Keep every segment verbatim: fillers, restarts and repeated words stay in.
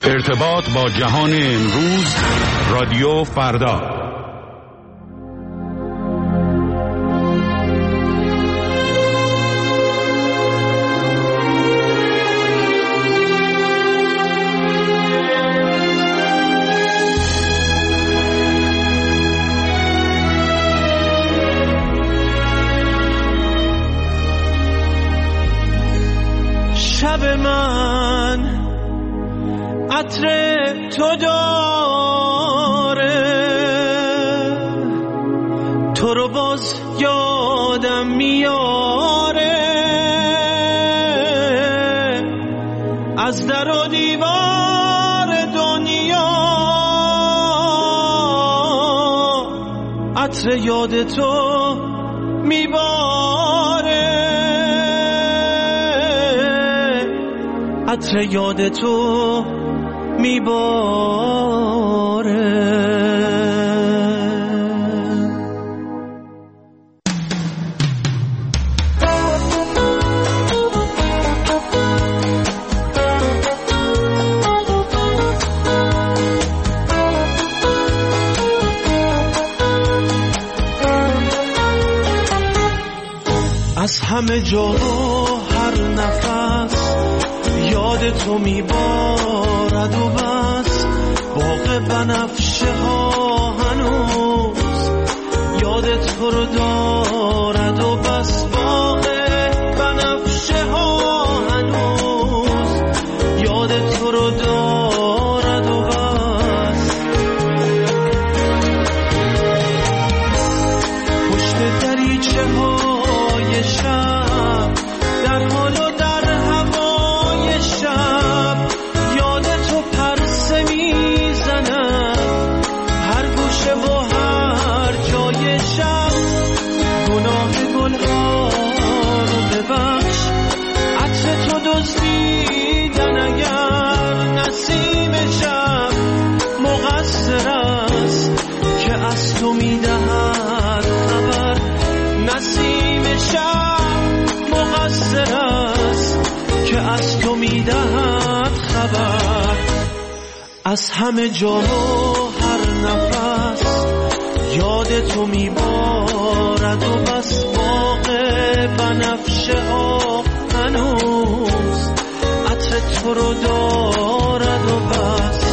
ارتباط با جهان امروز، رادیو فردا. شب من عطر تو داره، تو رو باز یادم میاره، از در و دیوار دنیا عطر یاد تو میباره، عطر یاد تو میباره. از همه جا و هر نفس یاد تو میبارد و بس، باغ بنفشه ها هنوز یاد تو رو دارد و بس، باغ بنفشه ها هنوز یاد تو رو دارد و بس. پشت دریچه های شب در حال و در هوای شب یاد تو پرسه میزند، هر گوشه و هر جای شب. گناه گلها رو ببخش، عطر تو دزدیدن اگر نسیم شب مقصر است که از تو میدهد خبر، نسیم شب مقصر است که از تو میدهد خبر. از همه جا و هر نفس یاد تو میبارد و بس، باغ بنفشه ها هنوز عطر تو رو دارد و بس.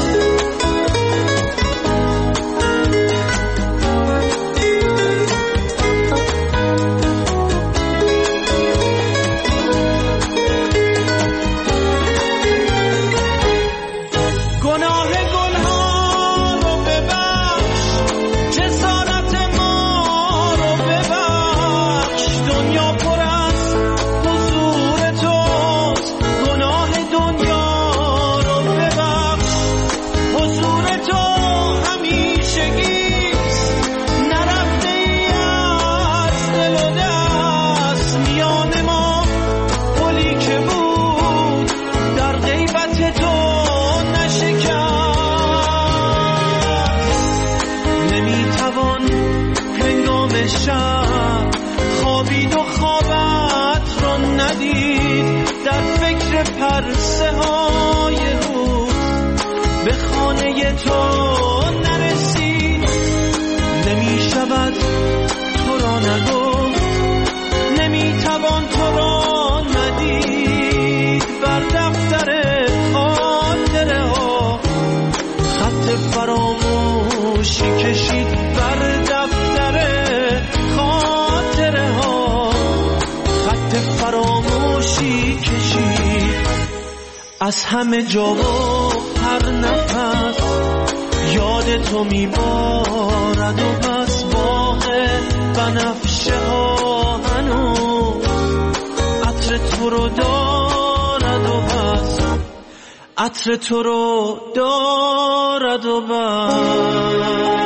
خوابید و خوابت رو ندید، در فکر پرسه های روز به خانه تو نرسید. نمی شود تو را نگفت، نمی توان تو را ندید، بر دفتر خاطره ها خط فراموشی کشید، بر دفتر خاطره ها خط فراموشی کشید. از همه جا و هر نفس یاد تو میبارد و بس، باغ بنفشه ها هنوز عطر تو رو دارد و بس، عطر تو رو دارد و بس.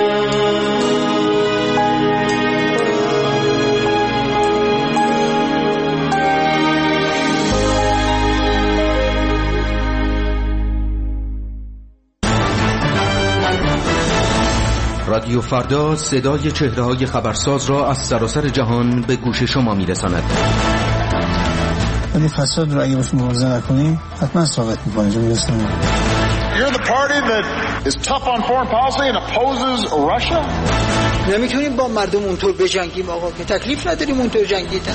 رادیو فردا صدای چهره‌های خبرساز را از سراسر جهان به گوش شما می‌رساند. ولی فساد رو اگه باش مبارزه نکنیم حتما ثابت می‌کنه. you're the party that is tough on foreign policy and opposes Russia. نمیتونیم با مردم اونطور بجنگیم آقا، که تکلیف نداریم اونطور جنگیدن.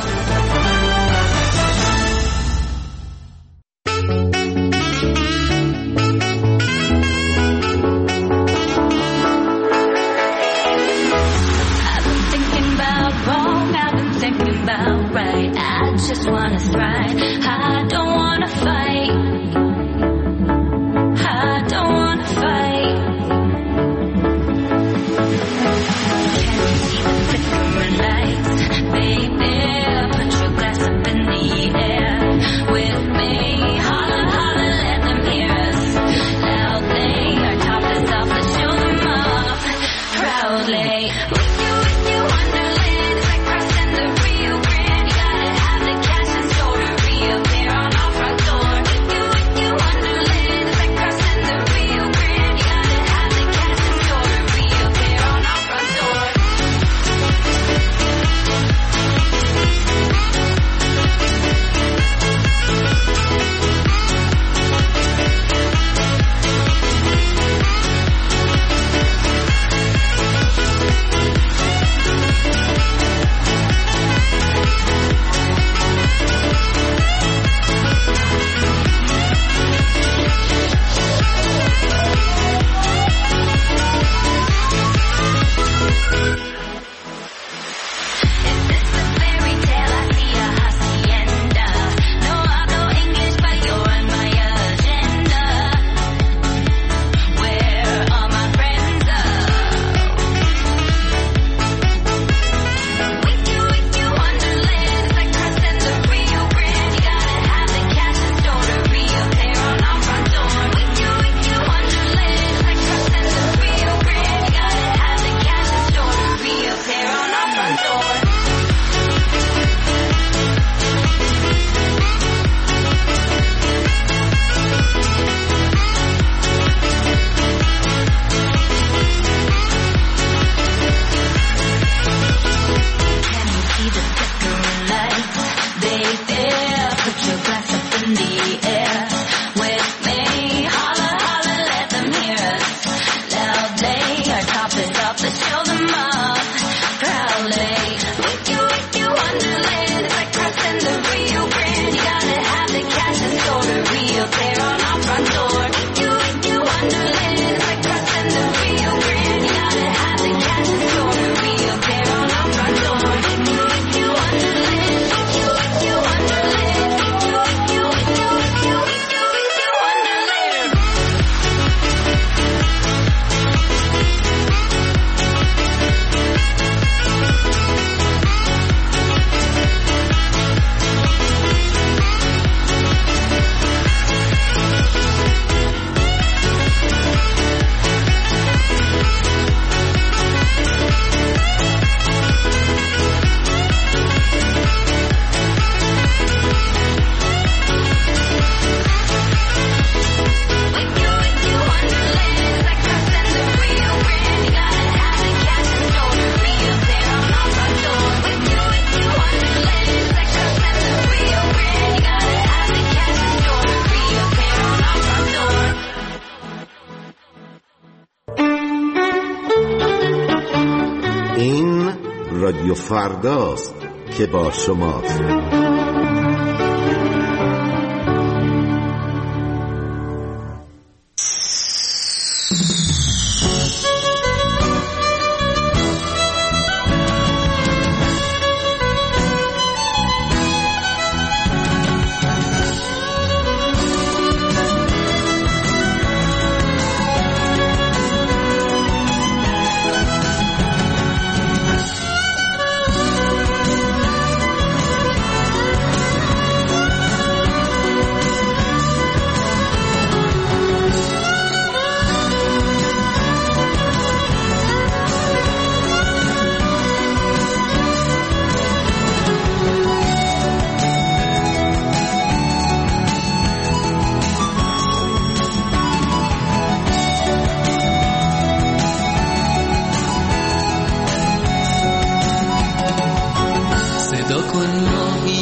رادیو فرداست که با شماست.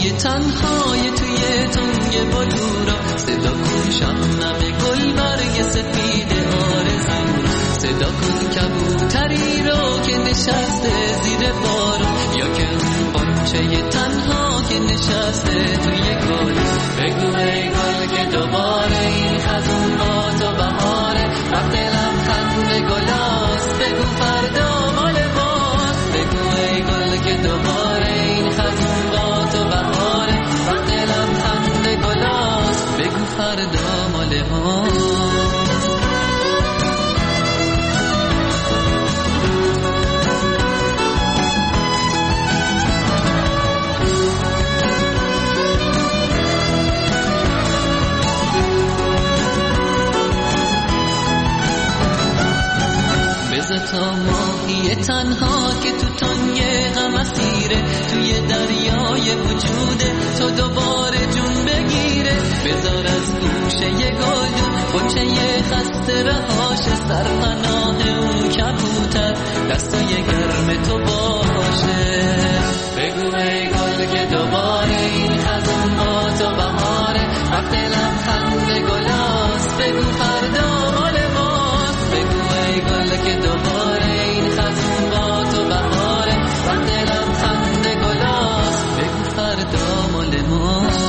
تنهای توی تنگ بلورا، صدا کن شبنم گل برگ سفید آرزو. صدا کن کبوتری رو که نشسته زیر بارون، یا که اون بچه تنها که نشسته توی گل. بگو ای گل که دوباره این خزون با تو بهاره، وقت لبخند گلاست. بگو فردا مال ماست. بگو ای گل که دوباره این خزون با تو بهاره، وقت لبخند گلاست. بگو فردا مال ماست. تا ماهی تنها که تو تنگ غم اسیره، توی دریای وجوده تو دوباره جون بگیره. بذار از گوشه یه گلدون بچه یه خسته رهاش، سرپناه اون کبوتر دستای گرم تو باشه. بگو ای گل که دوباره این خزون با تو بهاره، وقت لبخند گلاست. بگو فردا مال ماست. بگو ای گل که دوباره این خزون با تو بهاره، وقت لبخند گلاست. بگو فردا مال ماست.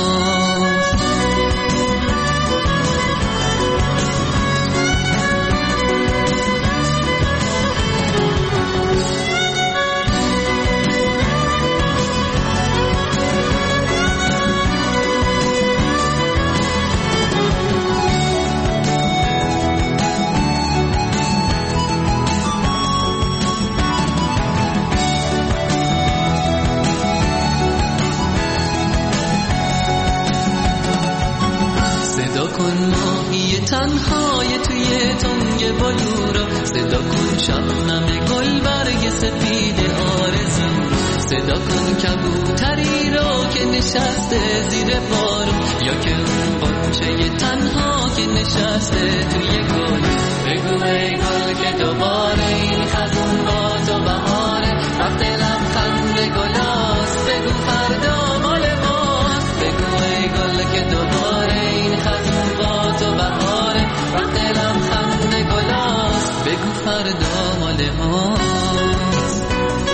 تنهای توی تنگ بلورا، صدا کن شبنم گل برگ سفید آرزو. صدا کن کبوتری رو که نشسته زیر بارون، یا که اون بچه تنها که نشسته توی گل. بگو ای گل که دوباره این خزون با تو بهاره، وقت لبخند گلاست. بگو فردا مال ماست. بگو ای گل که دوباره این خزون با تو بهاره، وقت لبخند گلاست. بگو فردا مال ماست.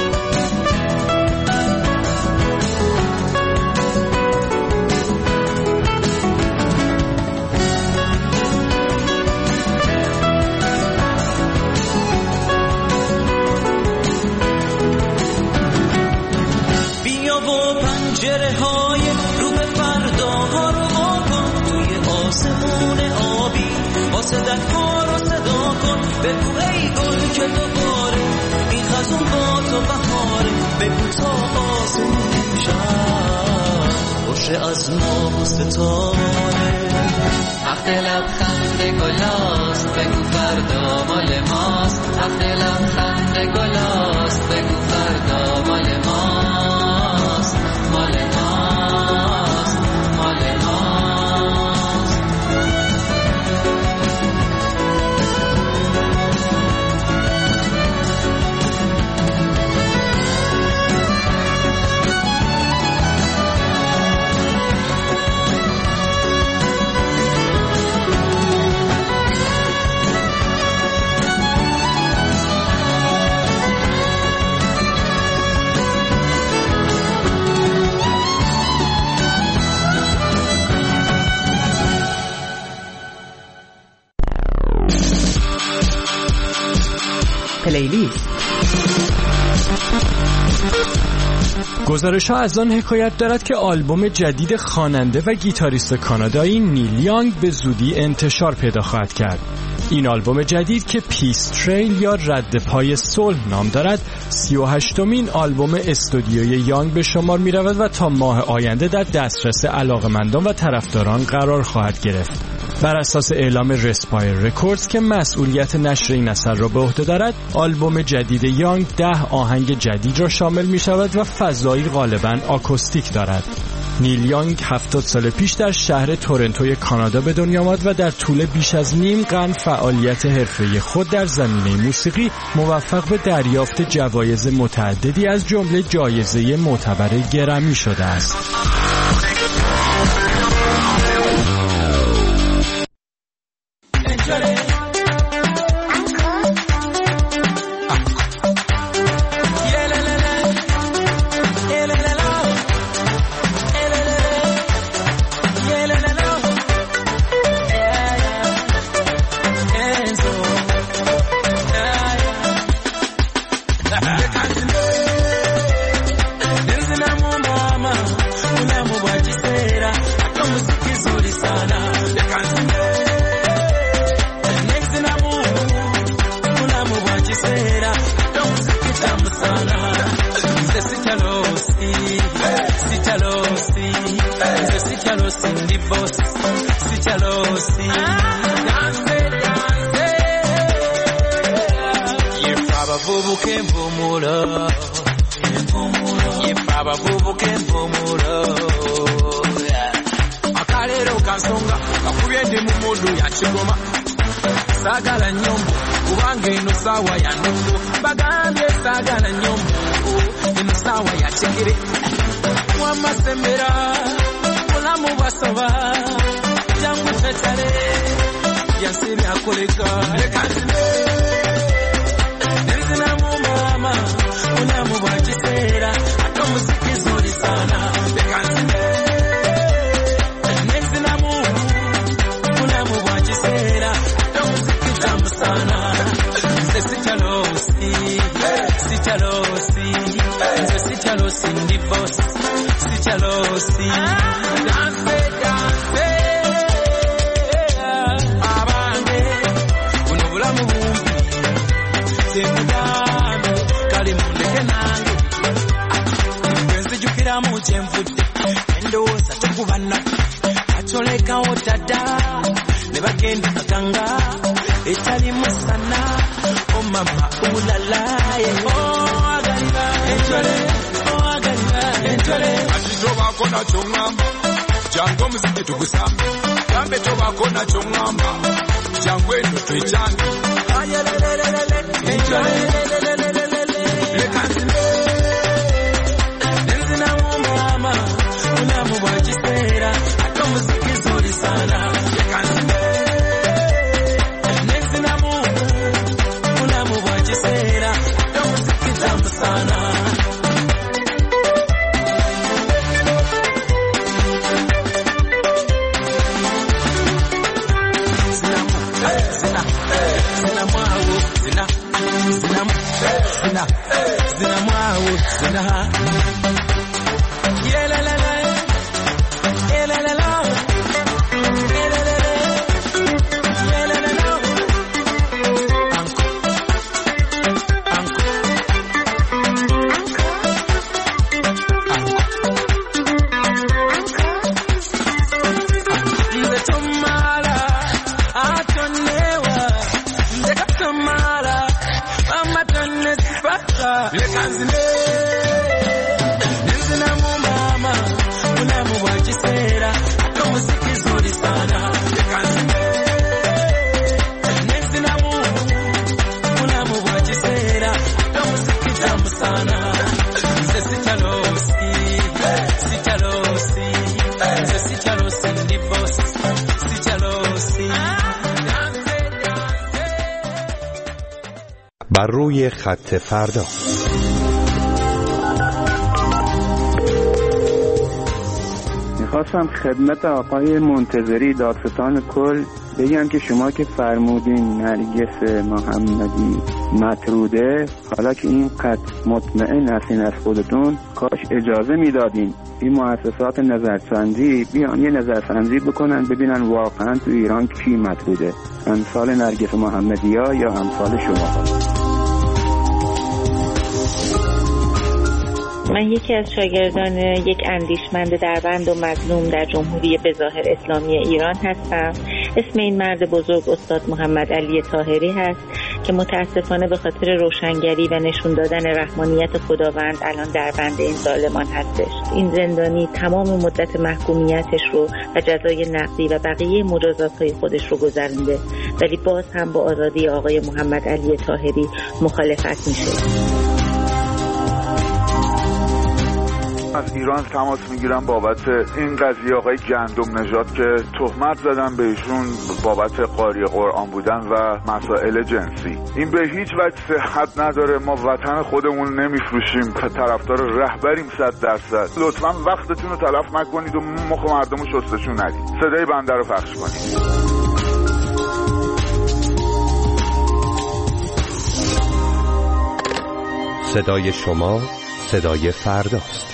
بیا و پنجره های رو به فردا ها رو واکن، توی آسمون آبی صدق ها رو صدا کن. بگو ای گل که دوباره این خزون با تو بهاره. بگو تا آسمون شد باشه از ما و ستاره، وقت لبخند گلاست. بگو فردا مال ماست. وقت لبخند گلاست. بگو فردا مال ماست. مال ماست. مال ماست. پلیلیست. گزارش‌ها از آن حکایت دارد که آلبوم جدید خواننده و گیتاریست کانادایی نیل یانگ به زودی انتشار پیدا خواهد کرد. این آلبوم جدید که پیس تریل یا رد پای صلح نام دارد، سی و هشتمین آلبوم استودیوی یانگ به شمار می رود و تا ماه آینده در دسترس علاقه‌مندان و طرفداران قرار خواهد گرفت. بر اساس اعلام رسپایر رکوردز که مسئولیت نشر این اثر را به عهده دارد، آلبوم جدید یانگ ده آهنگ جدید را شامل می شود و فضایی غالباً آکوستیک دارد. نیل یانگ هفتاد سال پیش در شهر تورنتوی کانادا به دنیا آمد و در طول بیش از نیم قرن فعالیت حرفه‌ای خود در زمینه موسیقی موفق به دریافت جوایز متعددی از جمله جایزه معتبر گرمی شده است. بر روی خط فردا. میخواستم خدمت آقای منتظری داستان کل بگم که شما که فرمودین نرگس محمدی مطروده، حالا که اینقدر مطمئن هستین از خودتون، کاش اجازه میدادین این مؤسسات نظرسنجی بیان یه نظرسنجی بکنن ببینن واقعا تو ایران کی مطروده، امثال نرگس محمدی ها یا امثال شما. من یکی از شاگردان یک اندیشمند دربند و مظلوم در جمهوری بظاهر اسلامی ایران هستم. اسم این مرد بزرگ استاد محمد علی طاهری هست که متاسفانه به خاطر روشنگری و نشون دادن رحمانیت خداوند الان دربند این ظالمان هستش. این زندانی تمام مدت محکومیتش رو و جزای نقدی و بقیه مجازات‌های خودش رو گذرونده، ولی باز هم با آزادی آقای محمد علی طاهری مخالفت میشه. از ایران تماس میگیرم بابت این قضیه آقای گندم نژاد که تهمت زدن به ایشون بابت قاری قرآن بودن و مسائل جنسی. این به هیچ وجه صحت نداره. ما وطن خودمون نمیفروشیم، طرفدار رهبریم صد درصد. لطفاً وقتتون رو تلف نکنید و مخ مردم رو شستشون ندید. صدای بنده رو پخش کنید. صدای شما صدای فرداست.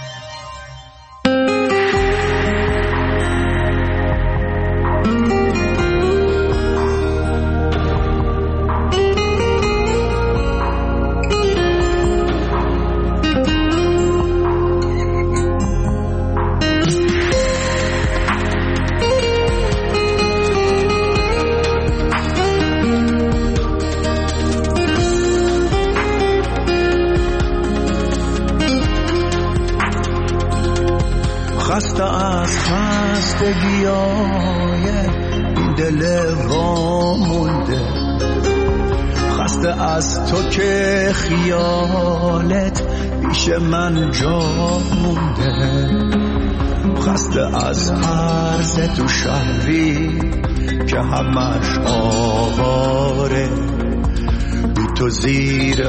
خسته از خستگیای این دل وامونده، خسته از تو که خیالت پیش من جا مونده، خسته از عرض تو شهری که همش آواره، بی تو زیر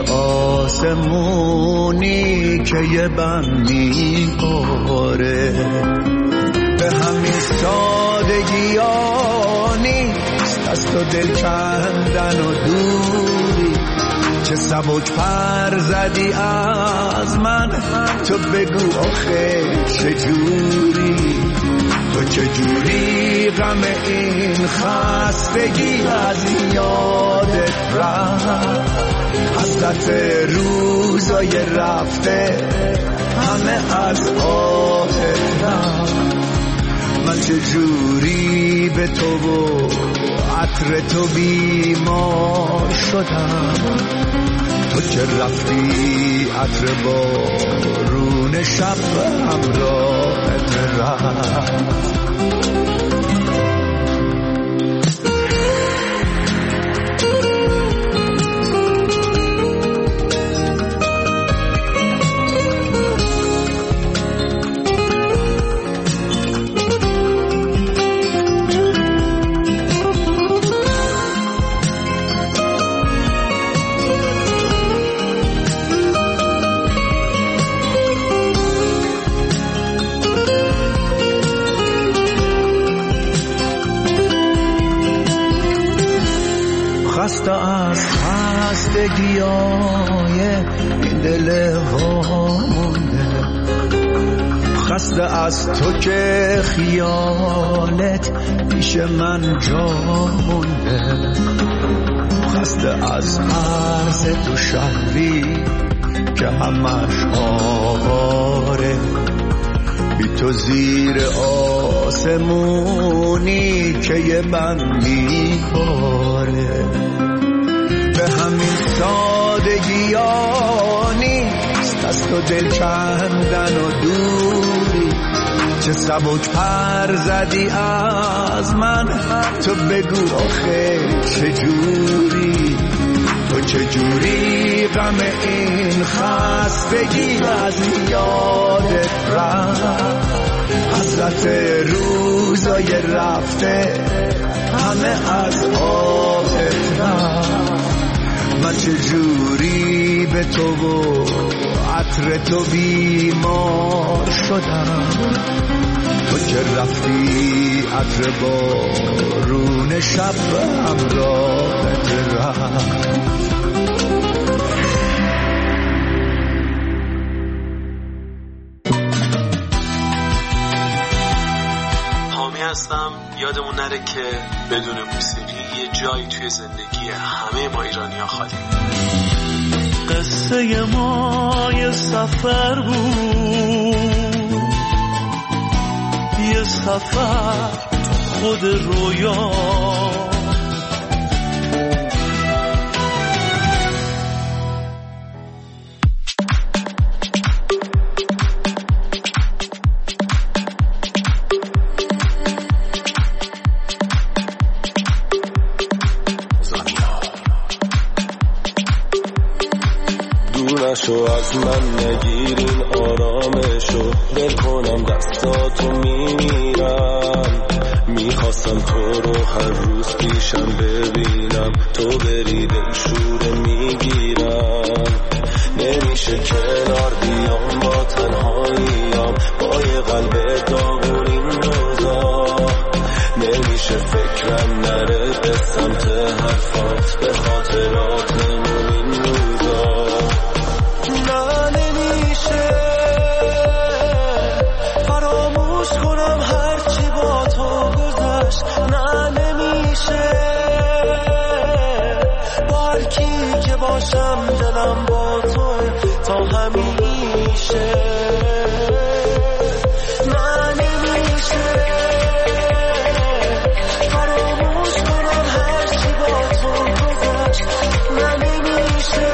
آسمونی که یه بم میباره. به همین سادگی ها نیست از تو دل کندن و دوری، چه سبک پر زدی از من تو بگو آخه چجوری، تو چجوری غم این خستگی از یادت رفت، حسرت روزای رفته همه از آهت رفت. من چجوری به تو و عطر تو بیمار شدم، تو که رفتی عطر بارون شب همراهت رفت. خسته از خستگیای این دل وامونده، خسته از تو که خیالت پیش من جا مونده، خسته از عرض تو شهری که همش آواره، بی تو زیر آسمونی که یه بم میباره. به همین سادگی ها نیست از تو دل کندن و دوری، چه سبک پر زدی از من تو بگو آخه چجوری، تو چجوری غم این خستگی از یادت رفت، حسرت روزای رفته همه از آهت رفت. من چجوری به تو و عطر تو بیمار شدم، تو که رفتی عطر بارون شب همراهت رفت. هستم. یادمون نره که بدون موسیقی یه جایی توی زندگی همه ما ایرانی‌ها خالی. قصه ما یه سفر بود، یه سفر خود رویا، نشو از من نگیرین آرامشو، دل کنم دستاتو میمیرم. میخواستم تو رو هر روز پیشم ببینم، تو بری دل شوره میگیرم. نمیشه کنار بیام با تنهاییم، با یه قلب داغون این روزا. نمیشه فکرم نره به سمت حرفات، به خاطراتمون این روزا. نه نمیشه فراموش کنم هرچی با تو گذشت. نه نمیشه با هر کی که باشم دلم با تو تا همیشه. نه نمیشه فراموش کنم هرچی با تو گذشت. نه نمیشه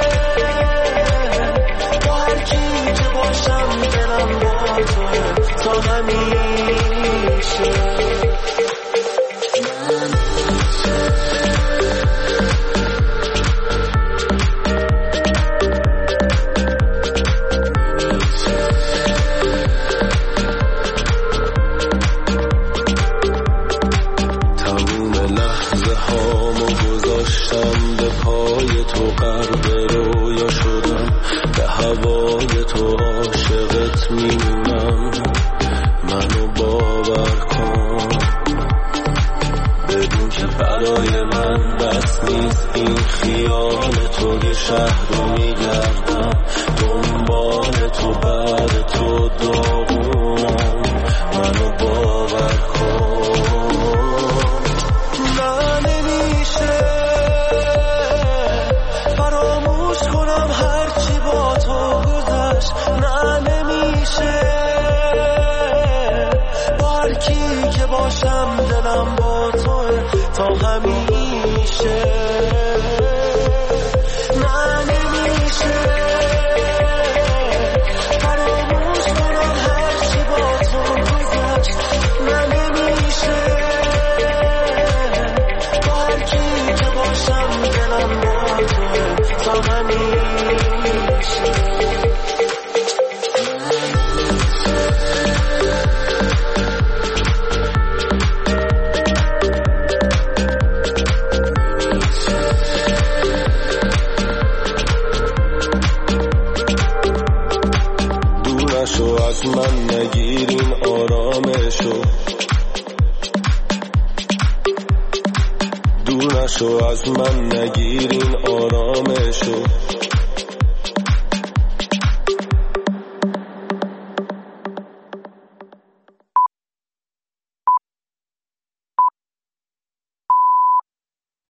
با هر کی که باشم دلم با تو تا همیشه. دور نشو از من نگیرین آرامشو،